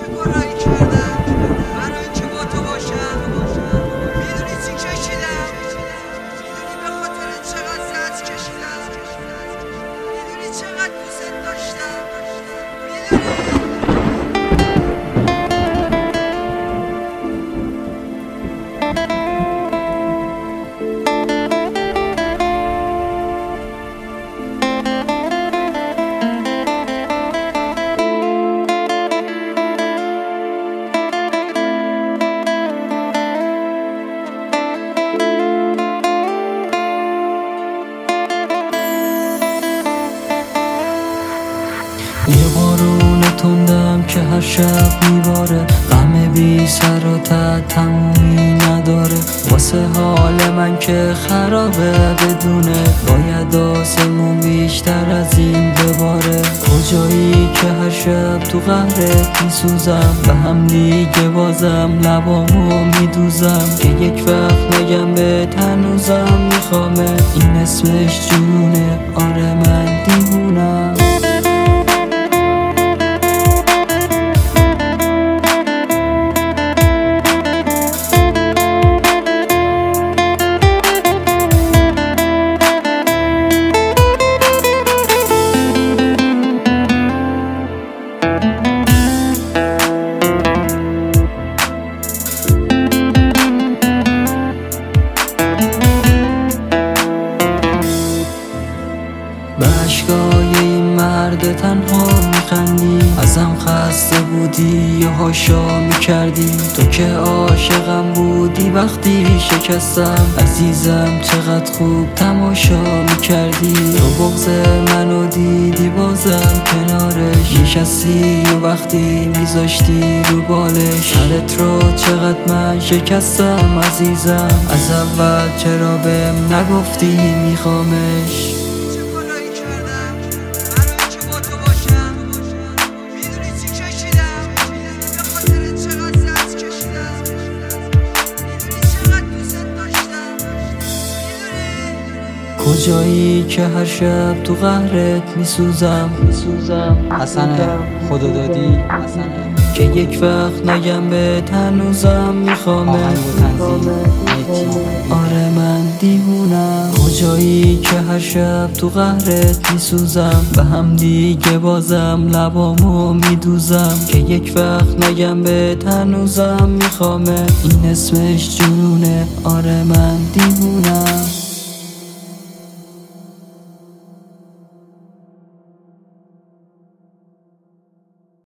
چه کارایی کردم برای اینکه با تو باشم؟ میدونی چی کشیدم؟ میدونی به خاطر چقدر زحمت کشیدم؟ میدونی چقدر دوست داشتم؟ میدونی؟ یه بارون تندم که هر شب میباره، غم بی سر و ته تمومی نداره. واسه حال من که خرابه بدونه، باید آسمون بیشتر از این بباره. کجایی که هر شب تو قهرت میسوزم، به هم دیگه بازم لبامو میدوزم. که یک وقت نگم به هنوزم میخوامت، این اسمش جنونه، آره من دیوونم. به اشکای این مرد تنها میخندی، ازم خسته بودی یا هاشا میکردی. تو که عاشقم بودی وقتی شکستم، عزیزم چقدر خوب تماشا میکردی. تو بغض منو دیدی بازم کنارش نشستی، و وقتی میذاشتی رو بالش سرت رو چقدر من شکستم. عزیزم از اول چرا بهم نگفتی میخوامش؟ کجایی که هر شب تو قهرت میسوزم. حسنه خدا دادی که یک وقت نگم به هنوزم میخوامت. آره من دیوونم. کجایی که هر شب تو قهرت میسوزم، به هم دیگه بازم لبامو میدوزم. که یک وقت نگم به هنوزم میخوامت، این اسمش جنونه، آره من دیوونم.